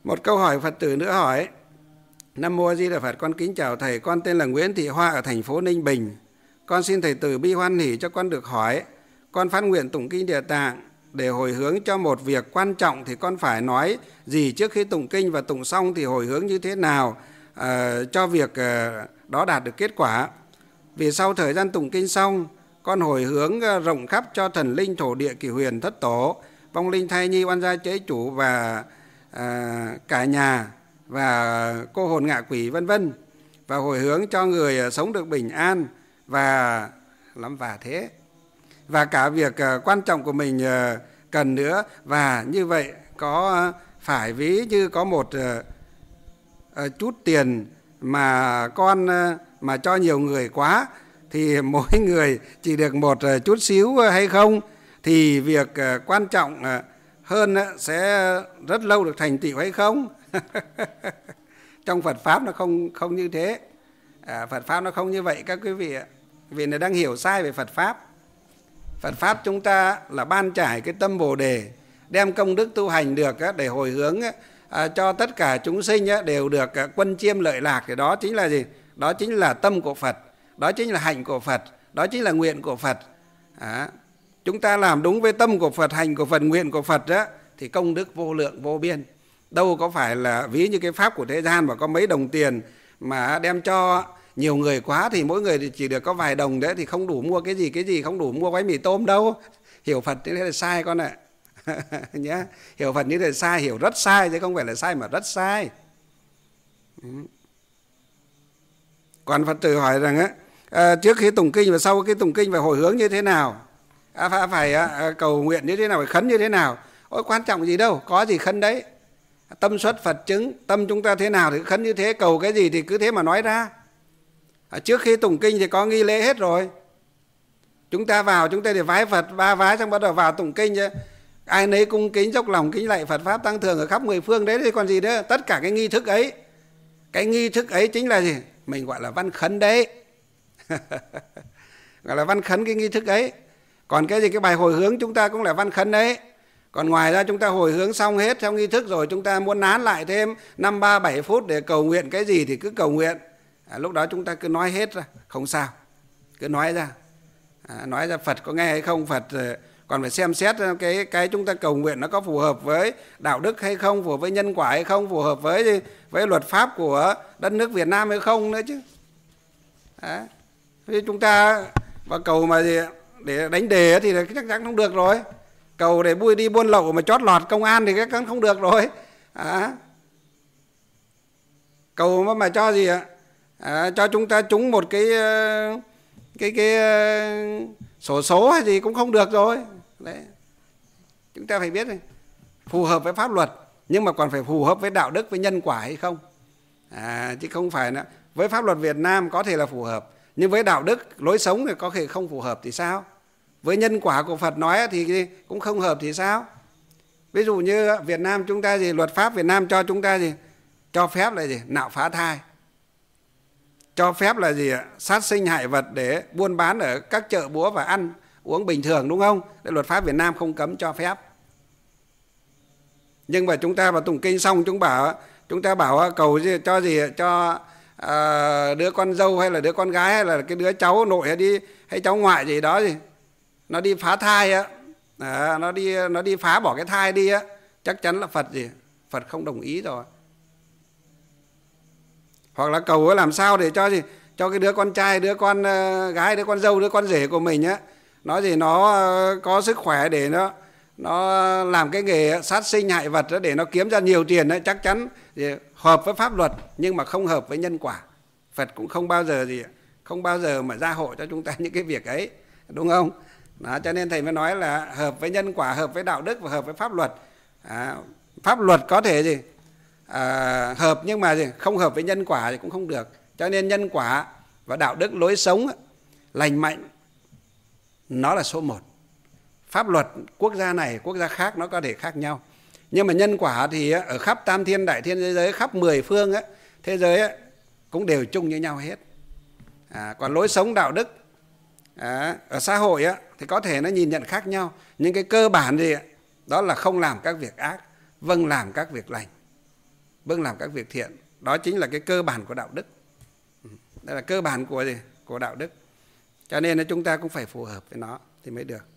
Một câu hỏi Phật tử nữa hỏi: Nam Mô A Di Đà Phật, con kính chào thầy, con tên là Nguyễn Thị Hoa ở thành phố Ninh Bình. Con xin thầy từ bi hoan hỷ cho con được hỏi. Con phát nguyện tụng kinh Địa Tạng để hồi hướng cho một việc quan trọng thì con phải nói gì trước khi tụng kinh, và tụng xong thì hồi hướng như thế nào cho việc đó đạt được kết quả. Vì sau thời gian tụng kinh xong, con hồi hướng rộng khắp cho thần linh thổ địa Cửu Huyền Thất Tổ, vong linh thai nhi oan gia chế chủ và cả nhà và cô hồn ngạ quỷ vân vân, và hồi hướng cho người sống được bình an và lắm và thế, và cả việc quan trọng của mình cần nữa. Và như vậy có phải ví như có một chút tiền mà con mà cho nhiều người quá thì mỗi người chỉ được một chút xíu hay không, thì việc quan trọng hơn sẽ rất lâu được thành tựu hay không? Trong Phật Pháp nó không như thế. Phật Pháp nó không như vậy các quý vị ạ. Vì nó đang hiểu sai về Phật Pháp. Phật Pháp chúng ta là ban trải cái tâm Bồ Đề, đem công đức tu hành được để hồi hướng cho tất cả chúng sinh đều được quân chiêm lợi lạc. Thì đó chính là gì? Đó chính là tâm của Phật, đó chính là hạnh của Phật, đó chính là nguyện của Phật. Chúng ta làm đúng với tâm của Phật, hành của Phật, nguyện của Phật thì công đức vô lượng vô biên. Đâu có phải là ví như cái pháp của thế gian mà có mấy đồng tiền mà đem cho nhiều người quá thì mỗi người chỉ được có vài đồng đấy, thì không đủ mua cái gì, không đủ mua gói mì tôm đâu. Hiểu Phật như thế là sai con ạ. Nhá, hiểu Phật như thế là sai, hiểu rất sai chứ không phải là sai mà rất sai. Còn Phật tử hỏi rằng trước khi tụng kinh và sau khi tụng kinh phải hồi hướng như thế nào, phải cầu nguyện như thế nào, phải khấn như thế nào. Ôi quan trọng gì đâu, có gì khấn đấy. Tâm xuất Phật chứng, tâm chúng ta thế nào thì khấn như thế, cầu cái gì thì cứ thế mà nói ra. Trước khi tụng kinh thì có nghi lễ hết rồi. Chúng ta vào, chúng ta để vái Phật 3 vái, xong bắt đầu vào tụng kinh chứ. Ai nấy cung kính dốc lòng kính lạy Phật Pháp tăng thường ở khắp 10 phương đấy thì còn gì nữa. Tất cả cái nghi thức ấy, cái nghi thức ấy chính là gì? Mình gọi là văn khấn đấy. Gọi là văn khấn cái nghi thức ấy. Còn cái gì, cái bài hồi hướng chúng ta cũng là văn khấn đấy. Còn ngoài ra chúng ta hồi hướng xong hết theo nghi thức rồi, chúng ta muốn nán lại thêm 5, 3, 7 phút để cầu nguyện cái gì thì cứ cầu nguyện. Lúc đó chúng ta cứ nói hết ra, không sao. Cứ nói ra. Nói ra Phật có nghe hay không, Phật còn phải xem xét cái chúng ta cầu nguyện nó có phù hợp với đạo đức hay không, phù hợp với nhân quả hay không, phù hợp với luật pháp của đất nước Việt Nam hay không nữa chứ. Thế chúng ta vào cầu mà gì, để đánh đề thì chắc chắn không được rồi. Cầu để đi buôn lậu mà chót lọt công an thì chắc chắn không được rồi. Cầu mà cho gì ạ? Cho chúng ta trúng một cái sổ số hay gì cũng không được rồi. Đấy. Chúng ta phải biết này, phù hợp với pháp luật nhưng mà còn phải phù hợp với đạo đức, với nhân quả hay không. Chứ không phải là với pháp luật Việt Nam có thể là phù hợp, nhưng với đạo đức, lối sống thì có thể không phù hợp thì sao? Với nhân quả của Phật nói thì cũng không hợp thì sao? Ví dụ như Việt Nam chúng ta gì, luật pháp Việt Nam cho chúng ta gì? Cho phép là gì? Nạo phá thai. Cho phép là gì ạ? Sát sinh hại vật để buôn bán ở các chợ búa và ăn uống bình thường, đúng không? Để luật pháp Việt Nam không cấm, cho phép. Nhưng mà chúng ta vào tụng kinh xong chúng ta bảo cầu cho gì, cho đứa con dâu hay là đứa con gái hay là cái đứa cháu nội hay cháu ngoại gì đó gì, nó đi phá thai á, nó đi phá bỏ cái thai đi á, chắc chắn là Phật không đồng ý rồi. Hoặc là cầu làm sao để cho gì, cho cái đứa con trai, đứa con gái, đứa con dâu, đứa con rể của mình á, nó có sức khỏe để nó làm cái nghề sát sinh hại vật đó, để nó kiếm ra nhiều tiền đó, chắc chắn hợp với pháp luật nhưng mà không hợp với nhân quả. Phật cũng không bao giờ mà gia hộ cho chúng ta những cái việc ấy, đúng không? Đó, cho nên thầy mới nói là hợp với nhân quả, hợp với đạo đức và hợp với pháp luật. Pháp luật có thể hợp nhưng mà không hợp với nhân quả thì cũng không được. Cho nên nhân quả và đạo đức, lối sống lành mạnh nó là số 1. Pháp luật quốc gia này, quốc gia khác nó có thể khác nhau. Nhưng mà nhân quả thì ở khắp tam thiên đại thiên thế giới, khắp 10 phương thế giới cũng đều chung như nhau hết. Còn lối sống đạo đức ở xã hội thì có thể nó nhìn nhận khác nhau. Nhưng cái cơ bản đó là không làm các việc ác, vâng làm các việc lành. bước làm các việc thiện. Đó chính là cái cơ bản của đạo đức. Đó là cơ bản của gì? Của đạo đức. Cho nên là chúng ta cũng phải phù hợp với nó thì mới được.